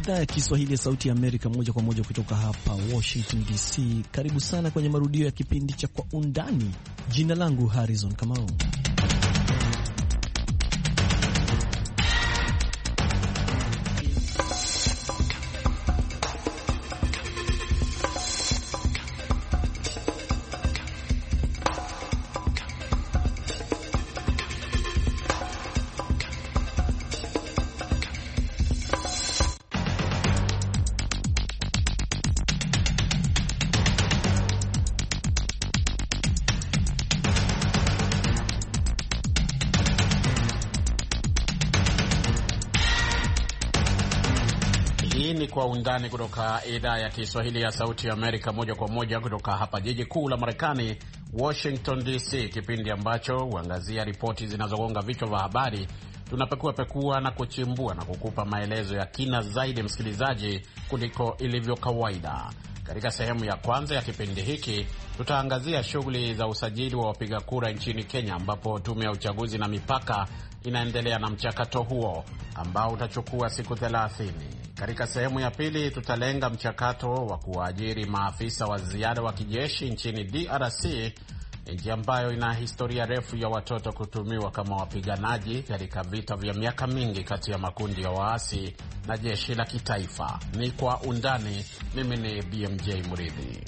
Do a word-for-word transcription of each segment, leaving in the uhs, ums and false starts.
idhaa ya Kiswahili ya Sauti ya Amerika, moja kwa moja kutoka hapa Washington D C. Karibu sana kwenye marudio ya kipindi cha Kwa Undani. Jina langu Harrison Kamau. Kwa Undani kutoka idhaa ya Kiswahili ya Sauti ya Amerika, moja kwa moja kutoka hapa jiji kuu la Marekani, Washington D C, kipindi ambacho huangazia ripoti zinazogonga vichwa vya habari. Tunapekua pekua na kuchimbua na kukupa maelezo ya kina zaidi, msikilizaji, kuliko ilivyo kawaida. Katika sehemu ya kwanza ya kipindi hiki tutaangazia shughuli za usajili wa wapiga kura nchini Kenya, ambapo tume ya uchaguzi na mipaka inaendelea na mchakato huo ambao utachukua siku thelathini. Katika sehemu ya pili tutalenga mchakato wa kuwaajiri maafisa wa ziada wa kijeshi nchini D R C, nchi ambayo ina historia refu ya watoto kutumiwa kama wapiganaji katika vita vya miaka mingi kati ya makundi ya waasi na jeshi la kitaifa. Ni Kwa Undani. Mimi ni B M J Muridhi.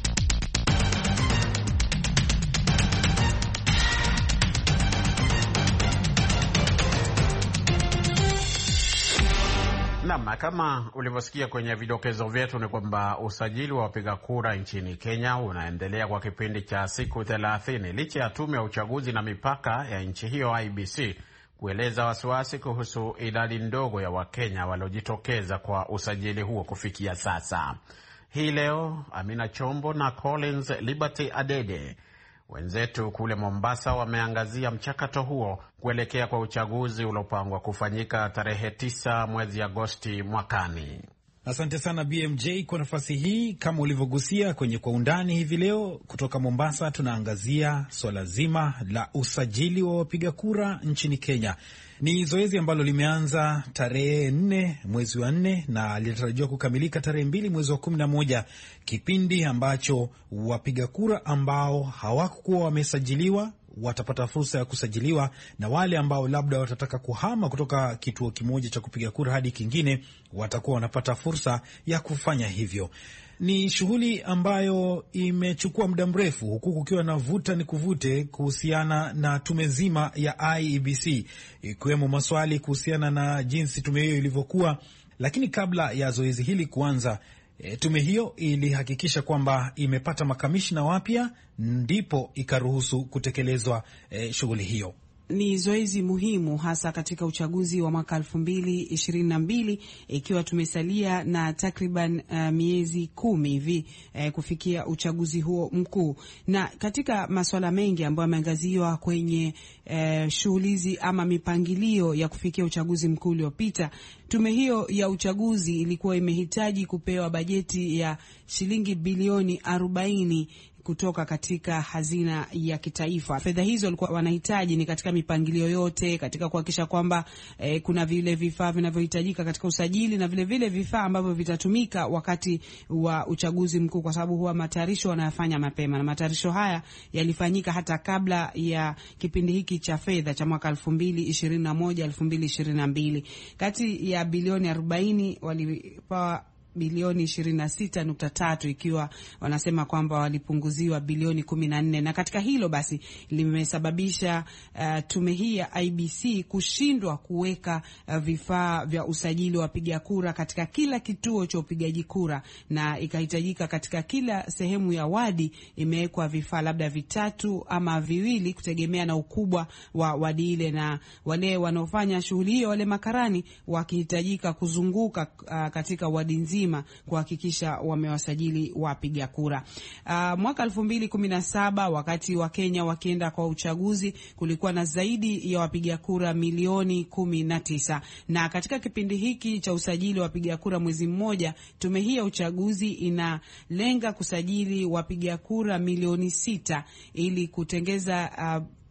Naam, kama ulivyosikia kwenye vidokezo vyetu ni kwamba usajili wa wapiga kura nchini Kenya unaendelea kwa kipindi cha siku thelathini, licha ya tume ya uchaguzi na mipaka ya nchi hiyo I B C kueleza wasiwasi kuhusu idadi ndogo ya Wakenya waliojitokeza kwa usajili huo kufikia sasa. Hii leo Amina Chombo na Collins Liberty Adede, wenzetu kule Mombasa, wameangazia mchakato huo kuelekea kwa uchaguzi uliopangwa kufanyika tarehe tisa mwezi Agosti mwakani. Asante sana B M J kwa nafasi hii. Kama ulivyogusia kwenye Kwa Undani hivi leo, kutoka Mombasa tunaangazia swala zima la usajili wa wapiga kura nchini Kenya. Ni zoezi ambalo limeanza tarehe nne mwezi wa nne na linatarajiwa kukamilika tarehe mbili mwezi wa kumi na moja, kipindi ambacho wapiga kura ambao hawakuwa wamesajiliwa watapata fursa ya kusajiliwa, na wale ambao labda watataka kuhama kutoka kituo kimoja cha kupiga kura hadi kingine watakuwa wanapata fursa ya kufanya hivyo. Ni shughuli ambayo imechukua muda mrefu, huku kukiwa na vuta ni kuvute kuhusiana na tume zima ya I E B C, ikiwemo maswali kuhusiana na jinsi tume hiyo ilivyokuwa. Lakini kabla ya zoezi hili kuanza, E, tume hiyo ilihakikisha kwamba imepata makamishna wapya, ndipo ikaruhusu kutekelezwa e, shughuli hiyo. Ni zoezi muhimu hasa katika uchaguzi wa mwaka elfu mbili ishirini na mbili, ikiwa tumesalia na takriban uh, miezi kumi hivi eh, kufikia uchaguzi huo mkuu. Na katika masuala mengi ambayo yameangaziwa kwenye eh, shughuli ama mipangilio ya kufikia uchaguzi mkuu uliopita, tume hiyo ya uchaguzi ilikuwa imehitaji kupewa bajeti ya shilingi bilioni arobaini kutoka katika hazina ya kitaifa. Fedha hizo walikuwa wanahitaji ni katika mipangilio yote, katika kuhakikisha kwamba eh, kuna vile vifaa vinavyohitajika katika usajili na vile vile vifaa ambavyo vitatumika wakati wa uchaguzi mkuu, kwa sababu huwa matayarisho wanayafanya mapema, na matayarisho haya yalifanyika hata kabla ya kipindi hiki cha fedha cha mwaka elfu mbili ishirini na moja elfu mbili ishirini na mbili. Kati ya bilioni arobaini walipewa bilioni ishirini na sita nukta tatu, ikiwa wanasema kwamba walipunguziwa bilioni kumi na nne, na katika hilo basi limesababisha uh, tume hii ya I B C kushindwa kuweka uh, vifaa vya usajili wa wapiga kura katika kila kituo cha upigaji kura, na ikahitajika katika kila sehemu ya wadi imewekwa vifaa labda vitatu ama viwili kutegemea na ukubwa wa wadi ile, na wale wanaofanya shughuli hiyo, wale makarani, wakihitajika kuzunguka uh, katika wadi nzima kuhakikisha wamewasajili wapiga kura. Uh, mwaka elfu mbili kumi na saba wakati wa Kenya wakienda kwa uchaguzi, kulikuwa na zaidi ya wapiga kura milioni kumi na tisa, na katika kipindi hiki cha usajili wa wapiga kura mwezi mmoja, tume hii ya uchaguzi inalenga kusajili wapiga kura milioni sita ili kutengeza uh,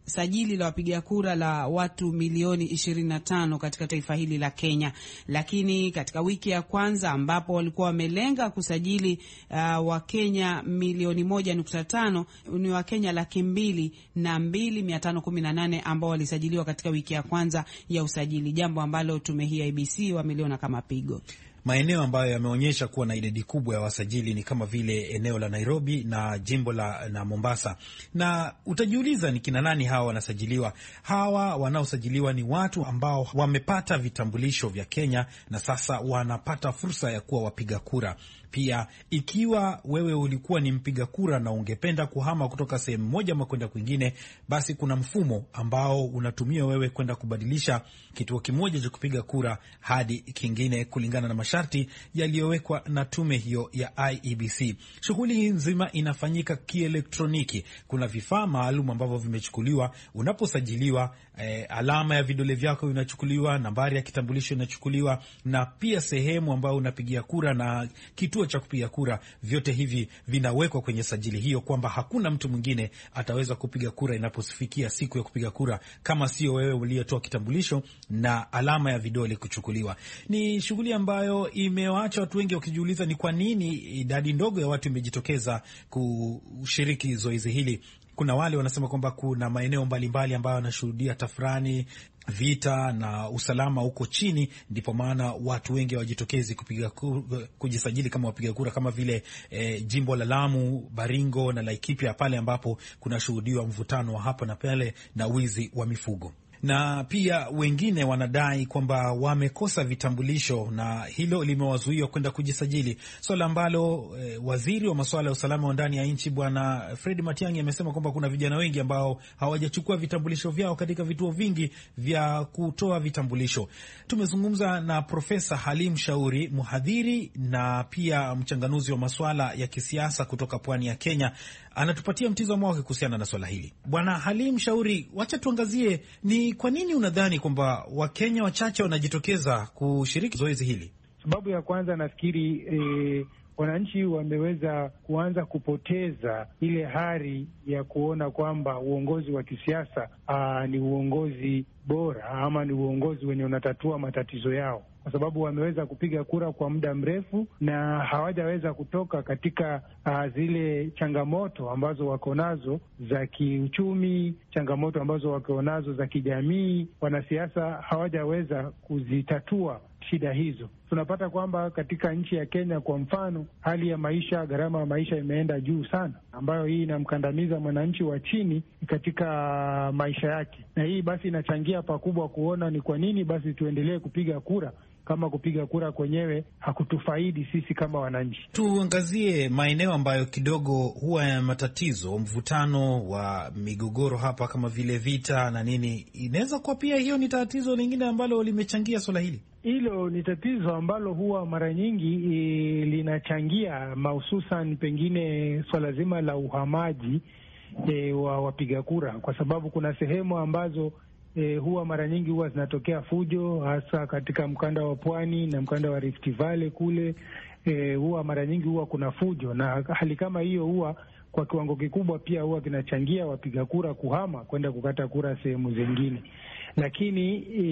sajili la wapiga kura la watu milioni ishirini na tano katika taifa hili la Kenya, lakini katika wiki ya kwanza ambapo walikuwa wamelenga kusajili uh, Wakenya milioni moja nukta tano, ni Wakenya laki mbili na mbili mia tano kumi na nane ambao walisajiliwa katika wiki ya kwanza ya usajili, jambo ambalo tume hii I B C wameliona kama pigo. Maeneo ambayo yameonyesha kuwa na idadi kubwa ya wasajili ni kama vile eneo la Nairobi na jimbo la na Mombasa. Na utajiuliza ni kina nani hawa wanasajiliwa? Hawa wanaosajiliwa ni watu ambao wamepata vitambulisho vya Kenya na sasa wanapata fursa ya kuwa wapiga kura. Pia ikiwa wewe ulikuwa ni mpiga kura na ungependa kuhama kutoka sehemu moja ama kwenda kwingine, basi kuna mfumo ambao unatumia wewe kwenda kubadilisha kituo kimoja cha kupiga kura hadi kingine kulingana na masharti yaliyowekwa na tume hiyo ya I E B C. Shughuli hii nzima inafanyika kielektroniki. Kuna vifaa maalum ambavyo vimechukuliwa unaposajiliwa. Eh, alama ya vidole vyako inachukuliwa, nambari ya kitambulisho inachukuliwa, na pia sehemu ambayo unapigia kura na kituo cha kupiga kura, vyote hivi vinawekwa kwenye sajili hiyo, kwamba hakuna mtu mwingine ataweza kupiga kura inapofikia siku ya kupiga kura kama sio wewe uliyetoa kitambulisho na alama ya vidole kuchukuliwa. Ni shughuli ambayo imewaacha watu wengi wakijiuliza ni kwa nini idadi ndogo ya watu imejitokeza kushiriki zoezi hili. Kuna wale wanasema kwamba kuna maeneo mbalimbali ambayo wanashuhudia tafrani, vita na usalama huko chini, ndipo maana watu wengi hawajitokezi kupiga kujisajili kama wapiga kura, kama vile eh, jimbo la Lamu, Baringo na Laikipia, pale ambapo kuna shuhudiwa mvutano wa hapa na pale na wizi wa mifugo. Na pia wengine wanadai kwamba wamekosa vitambulisho na hilo limewazuia kwenda kujisajili, swala ambalo e, waziri wa masuala ya usalama wa ndani ya nchi Bwana Fred Matiang'i amesema kwamba kuna vijana wengi ambao hawajachukua vitambulisho vyao katika vituo vingi vya kutoa vitambulisho. Tumezungumza na Profesa Halim Shauri, mhadhiri na pia mchanganuzi wa masuala ya kisiasa kutoka pwani ya Kenya. Anatupatia mtizamo wake kuhusiana na swala hili. Bwana Halim Shauri, wacha tuangazie ni kwa nini unadhani kwamba Wakenya wachache wanajitokeza kushiriki zoezi hili? Sababu ya kwanza, nafikiri eh, wananchi wameweza kuanza kupoteza ile hari ya kuona kwamba uongozi wa kisiasa aa, ni uongozi bora ama ni uongozi wenye unatatua matatizo yao, kwa sababu wameweza kupiga kura kwa muda mrefu na hawajaweza kutoka katika uh, zile changamoto ambazo wako nazo za kiuchumi, changamoto ambazo wako nazo za kijamii. Wanasiasa hawajaweza kuzitatua shida hizo. Tunapata kwamba katika nchi ya Kenya kwa mfano, hali ya maisha, gharama ya maisha imeenda juu sana, ambayo hii inamkandamiza mwananchi wa chini katika maisha yake, na hii basi inachangia pakubwa kuona ni kwa nini basi tuendelee kupiga kura kama kupiga kura kwenyewe hakutufaidi sisi kama wananchi. Tuangazie maeneo ambayo kidogo huwa ya matatizo, mvutano wa migogoro hapa kama vile vita na nini. Inaweza kuwa pia hiyo ni tatizo lingine ambalo limechangia swala hili. Hilo ni tatizo ambalo huwa mara nyingi e, linachangia mahususan pengine swala zima la uhamaji e, wa wapiga kura, kwa sababu kuna sehemu ambazo E, huwa mara nyingi huwa zinatokea fujo, hasa katika mkanda wa pwani na mkanda wa Rift Valley kule. E, huwa mara nyingi huwa kuna fujo, na hali kama hiyo huwa kwa kiwango kikubwa pia huwa kinachangia wapiga kura kuhama kwenda kukata kura sehemu zingine. Lakini e,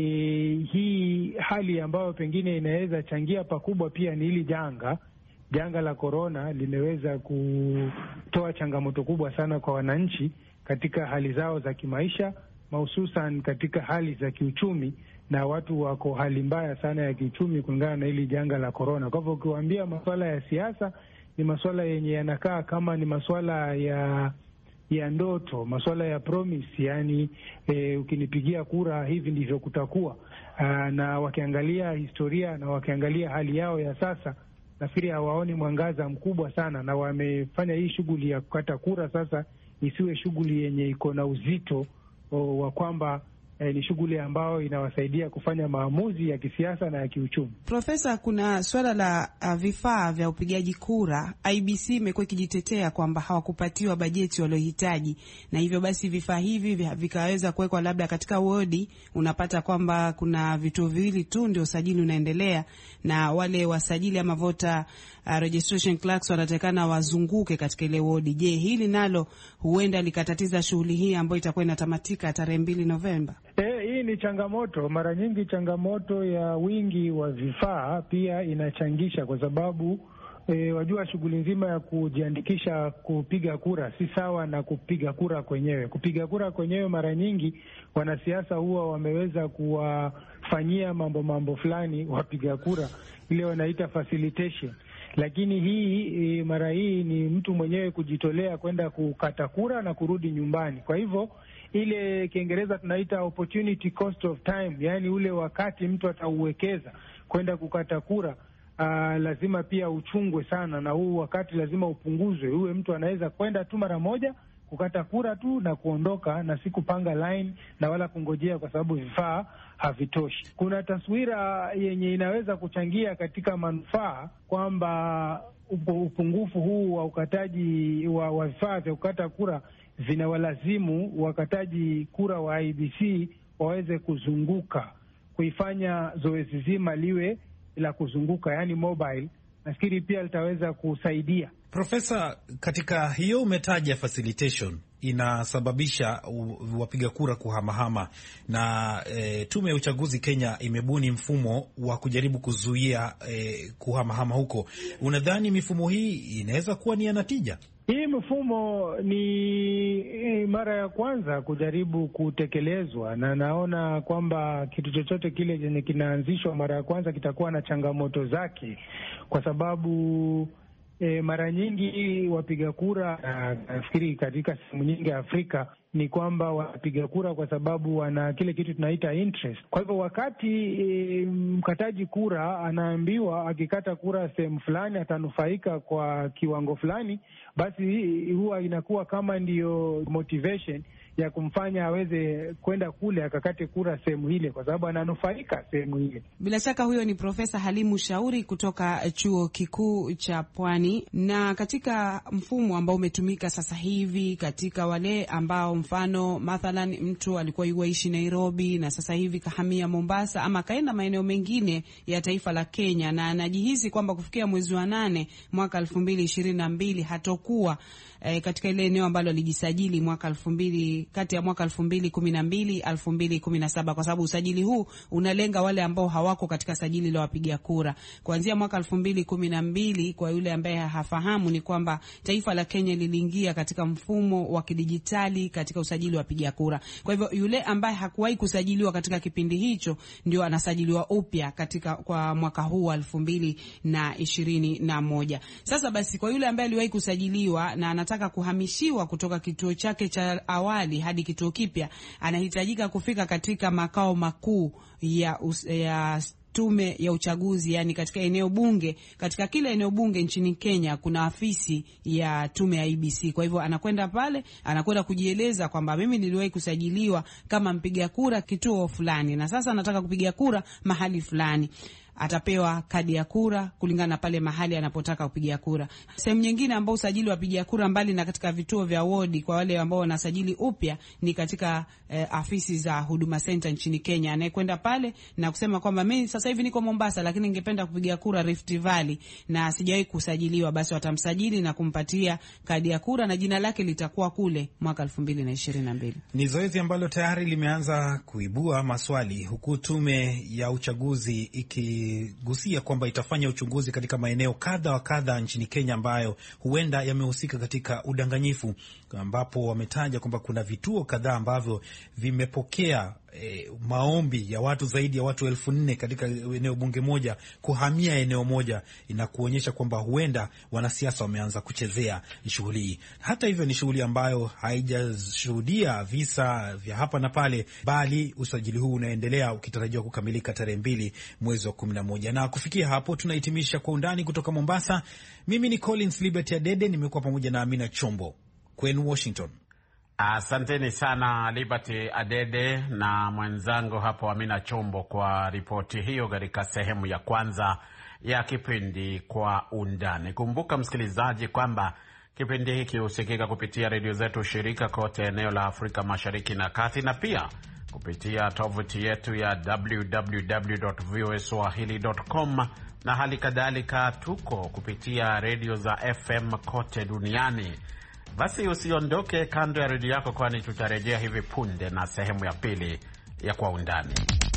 hii hali ambayo pengine inaweza changia pakubwa pia ni hili janga janga la korona limeweza kutoa changamoto kubwa sana kwa wananchi katika hali zao za kimaisha, mahususan katika hali za kiuchumi, na watu wako hali mbaya sana ya kiuchumi kulingana na hili janga la korona. Kwa hivyo ukiwaambia masuala ya siasa ni masuala yenye yanakaa kama ni masuala ya ya ndoto, masuala ya promise, yani e, ukinipigia kura hivi ndivyo kutakuwa. Aa, na wakiangalia historia na wakiangalia hali yao ya sasa, nafikiri hawaoni mwangaza mkubwa sana, na wamefanya hii shughuli ya kukata kura sasa isiwe shughuli yenye iko na uzito o, wa kwamba eh, ni shughuli ambayo inawasaidia kufanya maamuzi ya kisiasa na ya kiuchumi. Profesa, kuna suala la uh, vifaa vya upigaji kura. I B C imekuwa ikijitetea kwamba hawakupatiwa bajeti waliohitaji, na hivyo basi vifaa hivi vikaweza kuwekwa labda katika wodi. Unapata kwamba kuna vituo viwili tu ndio usajili unaendelea, na wale wasajili ama voter uh, registration clerks wanatakana wazunguke katika ile wodi. Je, hili nalo huenda likatatiza shughuli hii ambayo itakuwa inatamatika tarehe mbili Novemba? E, hii ni changamoto. Mara nyingi changamoto ya wingi wa vifaa pia inachangisha, kwa sababu e, wajua shughuli nzima ya kujiandikisha kupiga kura si sawa na kupiga kura kwenyewe. Kupiga kura kwenyewe mara nyingi wanasiasa huwa wameweza kuwafanyia mambo mambo fulani wapiga kura, ile wanaita facilitation. Lakini hii e, mara hii ni mtu mwenyewe kujitolea kwenda kukata kura na kurudi nyumbani. Kwa hivyo ile Kiingereza tunaita opportunity cost of time, yani ule wakati mtu atauwekeza kwenda kukata kura, uh, lazima pia uchungwe sana, na huu wakati lazima upunguzwe. Uwe mtu anaweza kwenda tu mara moja kukata kura tu na kuondoka, na si kupanga line na wala kungojea kwa sababu vifaa havitoshi. Kuna taswira yenye inaweza kuchangia katika manufaa kwamba upungufu huu wa ukataji wa, wa vifaa vya kukata kura vinawalazimu wakataji kura wa I B C waweze kuzunguka, kuifanya zoezi zima liwe la kuzunguka, yani mobile. Nafikiri pia litaweza kusaidia. Profesa, katika hiyo umetaja facilitation inasababisha wapiga kura kuhamahama, na e, tume ya uchaguzi Kenya imebuni mfumo wa kujaribu kuzuia e, kuhamahama huko. Unadhani mifumo hii inaweza kuwa ni ya natija? Hii mfumo ni mara ya kwanza kujaribu kutekelezwa, na naona kwamba kitu chochote kile chenye kinaanzishwa mara ya kwanza kitakuwa na changamoto zake, kwa sababu E, mara nyingi wapiga kura, nafikiri katika sehemu nyingi ya Afrika, ni kwamba wapiga kura kwa sababu wana kile kitu tunaita interest. Kwa hivyo wakati e, mkataji kura anaambiwa akikata kura sehemu fulani atanufaika kwa kiwango fulani, basi huwa inakuwa kama ndiyo motivation ya kumfanya aweze kwenda kule akakate kura sehemu ile, kwa sababu ananufaika sehemu ile. Bila shaka huyo ni Profesa Halimu Shauri kutoka Chuo Kikuu cha Pwani. Na katika mfumo ambao umetumika sasa hivi katika wale ambao mfano mathalan mtu alikuwa yuishi Nairobi na sasa hivi kahamia Mombasa ama kaenda maeneo mengine ya taifa la Kenya, na anajihisi kwamba kufikia mwezi wa nane mwaka elfu mbili ishirini na mbili hatokuwa E, katika ile eneo ambalo alijisajili mwaka elfu mbili kati ya mwaka elfu mbili kumi na mbili elfu mbili kumi na saba, kwa sababu usajili huu unalenga wale ambao hawako katika sajili la wapiga kura kuanzia mwaka elfu mbili kumi na mbili. Kwa yule ambaye hafahamu ni kwamba taifa la Kenya liliingia katika mfumo wa kidijitali katika usajili wa wapiga kura. Kwa hivyo yule ambaye hakuwahi kusajiliwa katika kipindi hicho ndio anasajiliwa upya katika kwa mwaka huu wa elfu mbili ishirini na moja. Sasa basi kwa yule ambaye aliwahi kusajiliwa na anataka kuhamishiwa kutoka kituo chake cha awali hadi kituo kipya, anahitajika kufika katika makao makuu ya, ya tume ya uchaguzi, yani katika eneo bunge. Katika kila eneo bunge nchini Kenya kuna afisi ya tume ya I B C. Kwa hivyo anakwenda pale, anakwenda kujieleza kwamba mimi niliwahi kusajiliwa kama mpiga kura kituo fulani na sasa nataka kupiga kura mahali fulani. Atapewa kadi ya kura kulingana na pale mahali anapotaka kupiga kura. Sehemu nyingine ambao usajili wa wapiga kura mbali na katika vituo vya wodi kwa wale ambao wanasajili upya ni katika eh, afisi za Huduma Center nchini Kenya. Anayekwenda pale na kusema kwamba mimi sasa hivi niko Mombasa lakini ningependa kupiga kura Rift Valley na sijawahi kusajiliwa, basi watamsajili na kumpatia kadi ya kura na jina lake litakuwa kule mwaka elfu mbili ishirini na mbili. Ni zoezi ambalo tayari limeanza kuibua maswali, huku tume ya uchaguzi iki gusia kwamba itafanya uchunguzi katika maeneo kadha wa kadha nchini Kenya ambayo huenda yamehusika katika udanganyifu, ambapo wametaja kwamba kuna vituo kadhaa ambavyo vimepokea E, maombi ya watu zaidi ya watu elfu nne katika eneo bunge moja kuhamia eneo moja, inakuonyesha kwamba huenda wanasiasa wameanza kuchezea shughuli hii. Hata hivyo ni shughuli ambayo haijashuhudia visa vya hapa na pale, bali usajili huu unaendelea ukitarajiwa kukamilika tarehe mbili mwezi wa kumi na moja. Na kufikia hapo tunahitimisha Kwa Undani kutoka Mombasa. Mimi ni Collins Liberty Adede, nimekuwa pamoja na Amina Chombo kwenu Washington. Asanteni sana Liberty Adede na mwenzangu hapo Amina Chombo kwa ripoti hiyo katika sehemu ya kwanza ya kipindi Kwa Undani. Kumbuka msikilizaji kwamba kipindi hiki husikika kupitia redio zetu shirika kote eneo la Afrika Mashariki na Kati, na pia kupitia tovuti yetu ya double-u double-u double-u dot voa swahili dot com, na hali kadhalika tuko kupitia redio za F M kote duniani. Basi usiondoke kando ya redio yako, kwani tutarejea hivi punde na sehemu ya pili ya Kwa Undani.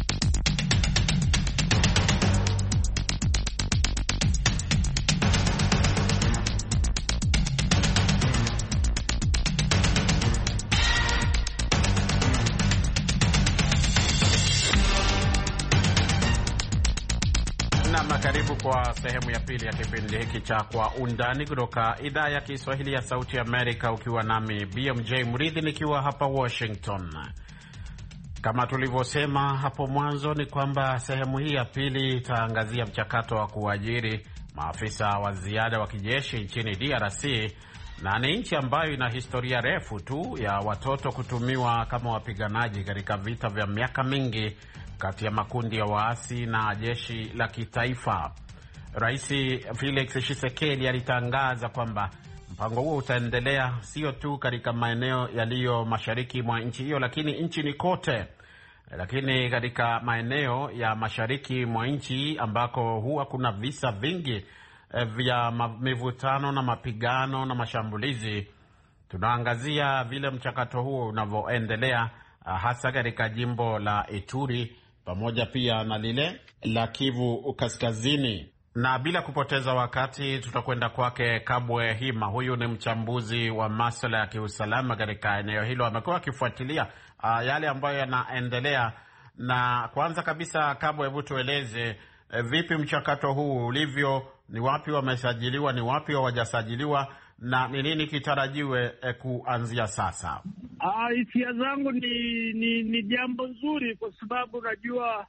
Karibu kwa sehemu ya pili ya kipindi hiki cha Kwa Undani kutoka idhaa ya Kiswahili ya Sauti Amerika, ukiwa nami B M J Mridhi nikiwa hapa Washington. Kama tulivyosema hapo mwanzo ni kwamba sehemu hii ya pili itaangazia mchakato wa kuajiri maafisa wa ziada wa kijeshi nchini D R C, na ni nchi ambayo ina historia refu tu ya watoto kutumiwa kama wapiganaji katika vita vya miaka mingi kati ya makundi ya waasi na jeshi la kitaifa. Rais Felix Tshisekedi alitangaza kwamba mpango huo utaendelea sio tu katika maeneo yaliyo mashariki mwa nchi hiyo, lakini nchini kote. Lakini katika maeneo ya mashariki mwa nchi ambako huwa kuna visa vingi vya mivutano na mapigano na mashambulizi, tunaangazia vile mchakato huo unavyoendelea, hasa katika jimbo la Ituri pamoja pia na lile la Kivu Kaskazini. Na bila kupoteza wakati tutakwenda kwake Kabwe Hima. Huyu ni mchambuzi wa masuala ya kiusalama katika eneo hilo. Amekuwa akifuatilia uh, yale ambayo yanaendelea. Na kwanza kabisa, Kabwe, hebu tueleze uh, vipi mchakato huu ulivyo, ni wapi wamesajiliwa, ni wapi hawajasajiliwa, na ni nini kitarajiwe uh, kuanzia sasa? Hisia uh, zangu ni, ni ni jambo nzuri, kwa sababu unajua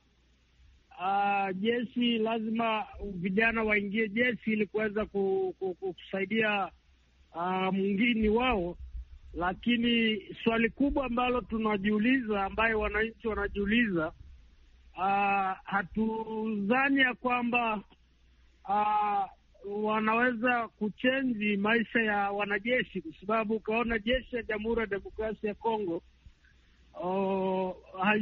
uh, jeshi lazima vijana waingie jeshi ili kuweza kusaidia uh, mwingine wao. Lakini swali kubwa ambalo tunajiuliza, ambayo wananchi wanajiuliza, uh, hatudhani ya kwamba uh, wanaweza kuchenji maisha ya wanajeshi, kwa sababu ukaona jeshi ya Jamhuri ya Demokrasia ya Kongo uh,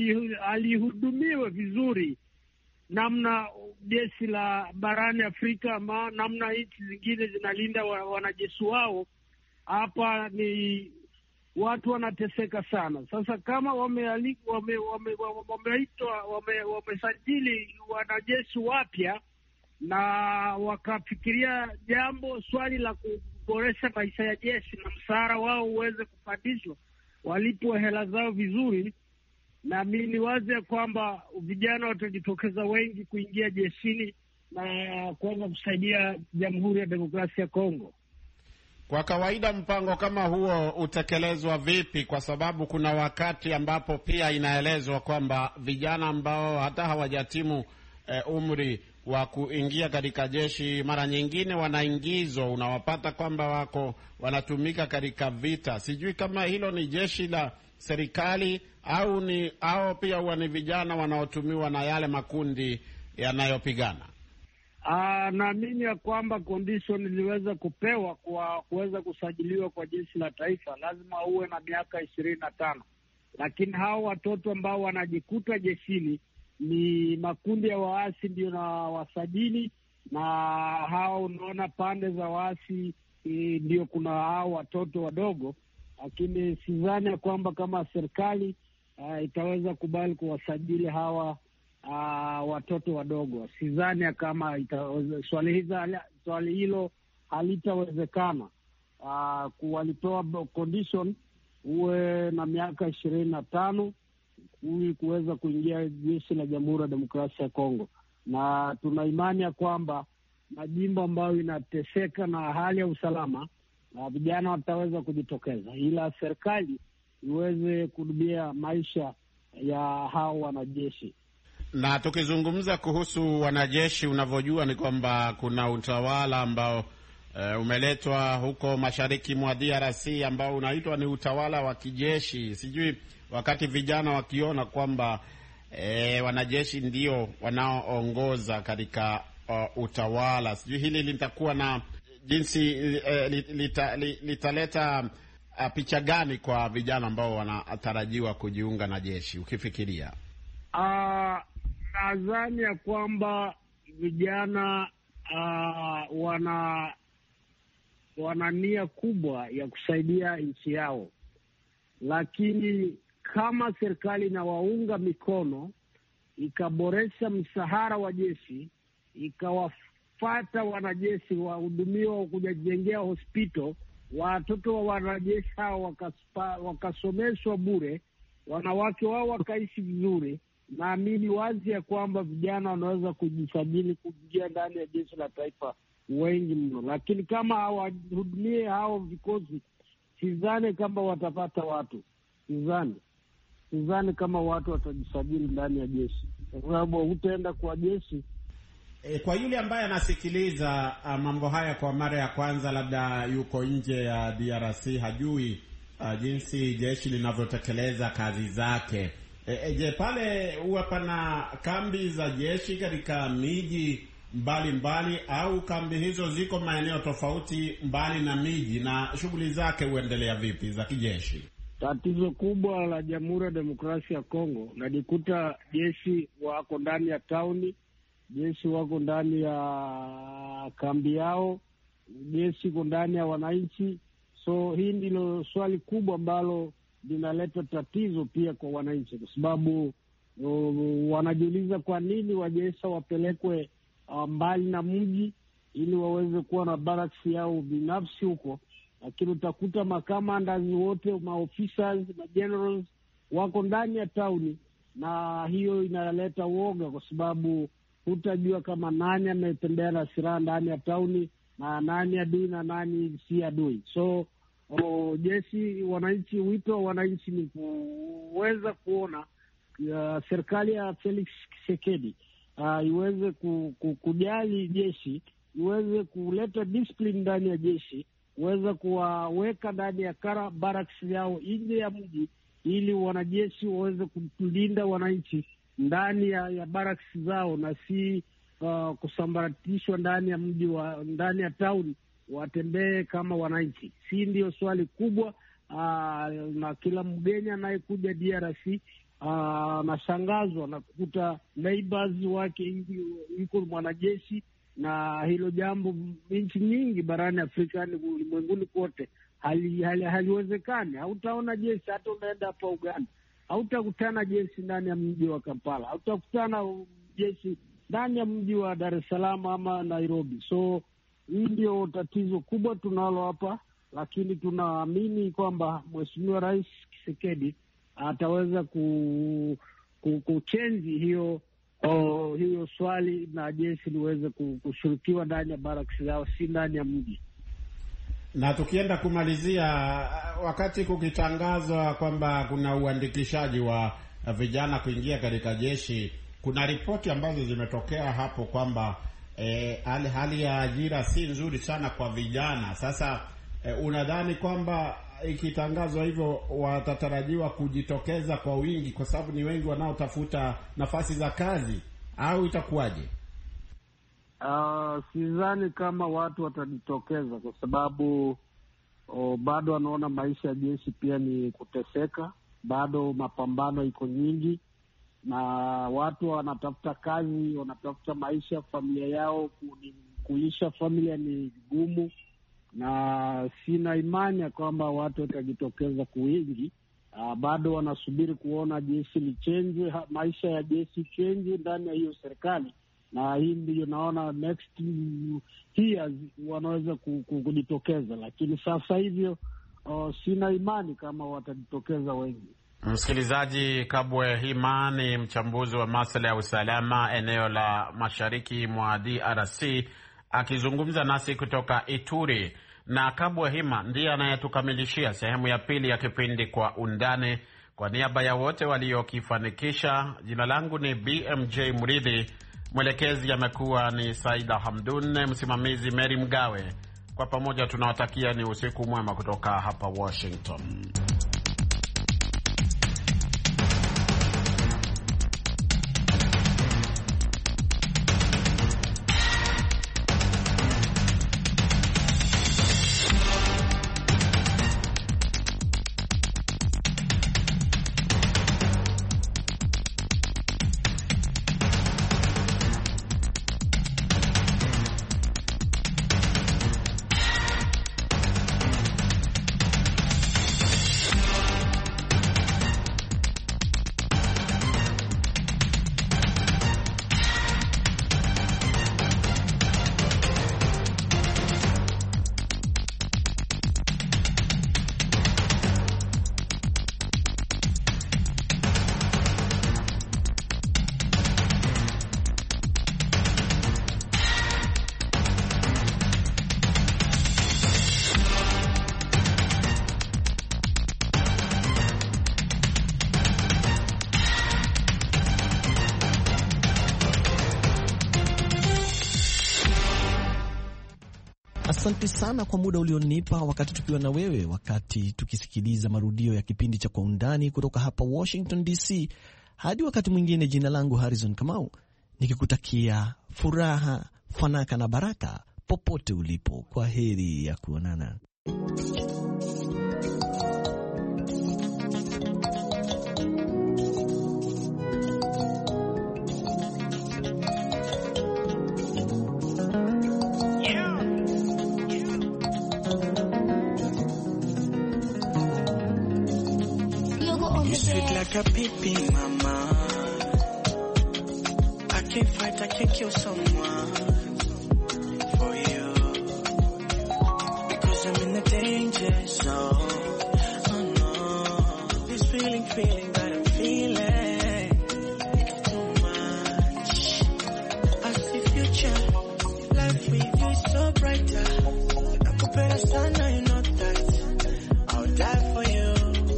halihudumiwe vizuri namna jeshi la barani Afrika ama namna nchi zingine zinalinda wanajeshi wao. Hapa ni watu wanateseka sana. Sasa kama wamealikwa wame, wame, wameitwa wame, wamesajili wanajeshi wapya na wakafikiria jambo swali la kuboresha maisha ya jeshi na mshahara wao uweze kupandishwa, walipwe hela zao vizuri, na mimi niwaze kwamba vijana watajitokeza wengi kuingia jeshini na kuanza kusaidia Jamhuri ya Demokrasia ya Kongo. Kwa kawaida mpango kama huo utekelezwa vipi? Kwa sababu kuna wakati ambapo pia inaelezwa kwamba vijana ambao hata hawajatimu eh, umri wa kuingia katika jeshi, mara nyingine wanaingizwa, unawapata kwamba wako wanatumika katika vita. Sijui kama hilo ni jeshi la serikali au ni au pia huwa ni vijana wanaotumiwa na yale makundi yanayopigana. Ah, naamini ya kwamba condition iliweza kupewa kwa kuweza kusajiliwa kwa jeshi la taifa, lazima uwe na miaka ishirini na tano. Lakini hao watoto ambao wanajikuta jeshini ni makundi ya waasi ndio na wasajili, na hao unaona pande za waasi e, ndio kuna hao watoto wadogo. Lakini sidhani kwamba kama serikali uh, itaweza kubali kuwasajili hawa uh, watoto wadogo. Sidhani kama itaweza, swali hizo swali hilo halitawezekana. Uh, walitoa condition uwe na miaka ishirini na tano ili kuweza kuingia jeshi la Jamhuri ya Demokrasia ya Kongo, na tuna imani ya kwamba majimbo ambayo inateseka na hali ya usalama na vijana wataweza kujitokeza, ila serikali iweze kuhudumia maisha ya hao wanajeshi. Na tukizungumza kuhusu wanajeshi, unavyojua ni kwamba kuna utawala ambao uh, umeletwa huko mashariki mwa D R C ambao unaitwa ni utawala wa kijeshi. Sijui wakati vijana wakiona kwamba eh, wanajeshi ndio wanaoongoza katika uh, utawala, sijui hili litakuwa na jinsi uh, litaleta lita, lita uh, picha gani kwa vijana ambao wanatarajiwa kujiunga na jeshi ukifikiria? Uh, nadhani ya kwamba vijana uh, wana wana nia kubwa ya kusaidia nchi yao, lakini kama serikali inawaunga mikono, ikaboresha mshahara wa jeshi, ikawafata wanajeshi wahudumiwa kujengea hospital, watoto wa wanajeshi hao wakasomeshwa bure, wanawake wao wakaishi vizuri, naamini wazi ya kwamba vijana wanaweza kujisajili kuingia ndani ya jeshi la taifa wengi mno. Lakini kama hawahudumie hao vikosi, sidhani kama watapata watu, sidhani sidhani kama watu watajisajili ndani ya jeshi, kwa sababu hutaenda kwa jeshi. E, kwa yule ambaye anasikiliza uh, mambo haya kwa mara ya kwanza, labda yuko nje ya D R C, hajui uh, jinsi jeshi linavyotekeleza kazi zake. E, e, je, pale huwa pana kambi za jeshi katika miji mbali mbali, au kambi hizo ziko maeneo tofauti mbali na miji, na shughuli zake huendelea vipi za kijeshi? Tatizo kubwa la Jamhuri ya Demokrasia ya Kongo, najikuta jeshi wako ndani ya tauni, jeshi wako ndani ya kambi yao, jeshi wako ndani ya wananchi. So hii ndilo swali kubwa ambalo linaleta tatizo pia kwa wananchi, kwa sababu uh, wanajiuliza kwa nini wajeshi wapelekwe uh, mbali na mji ili waweze kuwa na barracks yao binafsi huko, lakini utakuta makamanders wote, maofficers, magenerals wako ndani ya tauni, na hiyo inaleta uoga, kwa sababu hutajua kama nani ametembea na silaha ndani ya tauni na nani adui na nani si adui. So oh, jeshi, wananchi, wito wa wananchi ni kuweza kuona uh, serikali ya Felix Tshisekedi uh, iweze ku, ku, kujali jeshi, iweze kuleta discipline ndani ya jeshi, uweza kuwaweka ndani ya kara barracks yao nje ya mji, ili wanajeshi waweze kulinda wananchi ndani ya, ya barracks zao, na si uh, kusambaratishwa ndani ya mji wa ndani ya town, watembee kama wananchi. Si ndio swali kubwa? Uh, na kila mgeni anayekuja D R C anashangazwa uh, na kukuta neighbors wake yuko mwanajeshi, na hilo jambo nchi nyingi barani Afrika, ulimwenguni kote hali, hali, haliwezekani. Hautaona jeshi hata unaenda hapa Uganda, hautakutana jeshi ndani ya mji wa Kampala, hautakutana jeshi ndani ya mji wa Dar es Salaam ama Nairobi. So hii ndio tatizo kubwa tunalo hapa, lakini tunaamini kwamba Mheshimiwa Rais Tshisekedi ataweza ku, ku, kuchenji hiyo oh, hiyo swali, na jeshi liweze kushirikiwa ndani ya barracks yao, si ndani ya mji. Na tukienda kumalizia, wakati kukitangazwa kwamba kuna uandikishaji wa vijana kuingia katika jeshi, kuna ripoti ambazo zimetokea hapo kwamba eh, hali, hali ya ajira si nzuri sana kwa vijana. Sasa eh, unadhani kwamba ikitangazwa hivyo watatarajiwa kujitokeza kwa wingi, kwa sababu ni wengi wanaotafuta nafasi za kazi, au itakuwaje? Uh, sidhani kama watu watajitokeza, kwa sababu oh, bado wanaona maisha ya jeshi pia ni kuteseka, bado mapambano iko nyingi, na watu wanatafuta kazi, wanatafuta maisha, familia yao ku, kuisha familia ni gumu, na sina imani ya kwamba watu watajitokeza kwa wingi. Uh, bado wanasubiri kuona jeshi lichenje, maisha ya jeshi chenje ndani ya hiyo serikali, na hii ndio naona next years wanaweza kujitokeza, lakini sasa hivyo uh, sina imani kama watajitokeza wengi. Msikilizaji, Kabwe Hima ni mchambuzi wa masuala ya usalama eneo la mashariki mwa D R C akizungumza nasi kutoka Ituri. Na Kabwe Hima ndiye anayetukamilishia sehemu ya pili ya kipindi Kwa Undani. Kwa niaba ya wote waliokifanikisha, jina langu ni B M J Mridhi, mwelekezi amekuwa ni Saida Hamdun, msimamizi Mary Mgawe. Kwa pamoja tunawatakia ni usiku mwema kutoka hapa Washington. Asante sana kwa muda ulionipa wakati tukiwa na wewe, wakati tukisikiliza marudio ya kipindi cha Kwa Undani kutoka hapa Washington D C. Hadi wakati mwingine, jina langu Harrison Kamau, nikikutakia furaha, fanaka na baraka popote ulipo. Kwa heri ya kuonana. Sweet like a pipi, mama. I can't fight, I can't kill someone for you, because I'm in the danger zone. Oh no, this feeling, feeling that I'm feeling, it's too much. I see future, life with you is so brighter. Nakupenda sana, you know that. I'll die for you.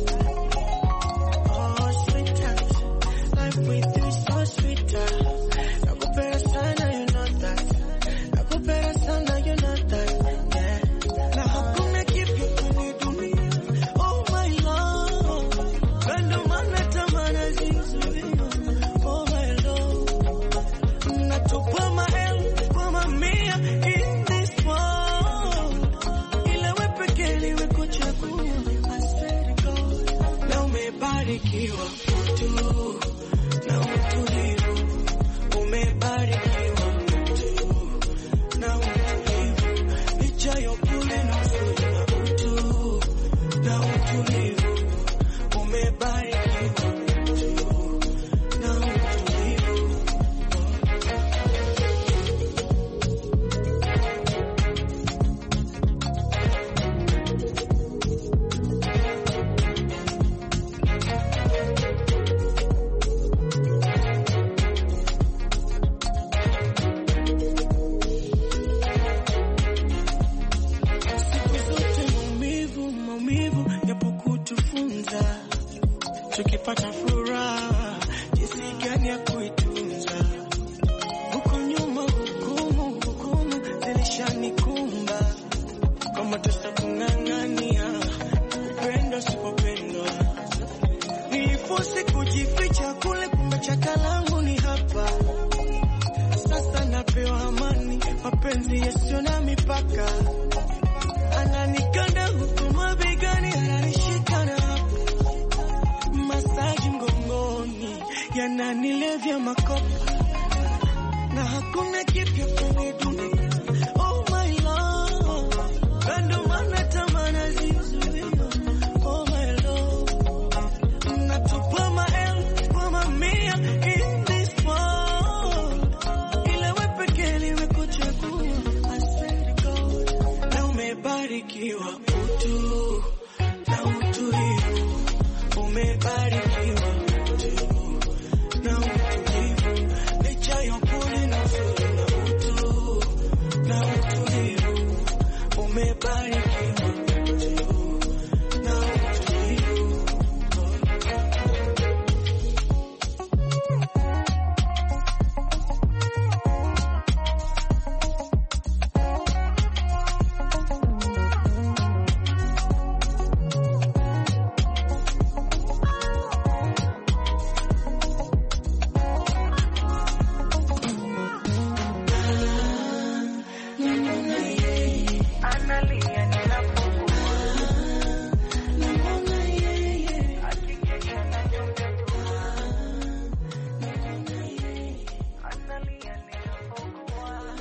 With you so sweeter. Nakupenda sana, you know that. Nakupenda sana, you know that. Yeah. Na hakuna kipi kunidunia. Oh my love. Kando mana tamana zizuio. Oh my love. Natupa maelfu kwa mamia in this world. Ila we pekee liwe kuchagua. I swear to God. Na umebarikiwa tu. Na utulivu, umebarikiwa mtu. Na utulivu, licha ya upole na uzuri na utu. Na utulivu, umebarikiwa mtu. Na utulivu. Tukipata furaha, jinsi gani ya kuitunza. Huko nyuma hukumu, hukumu zilishanikumba. Kama tutakung'ang'ania, upendo usipopendwa. Nilifosi kujificha kule, kumbe chaka langu ni hapa. Sasa napewa amani, mapenzi yasiyo na mipaka. Ananikanda huku mabegani, ananishika na hapa. Masaji mgongoni, yananilevya makopa. Na hakuna kipya kwenye dunia. Oh my love. Kando mana tamana zizuio. Oh my love. Natupa maelfu kwa mamia in this world. Ila we pekee liwe kuchagua. I swear to God. Na umebarikiwa.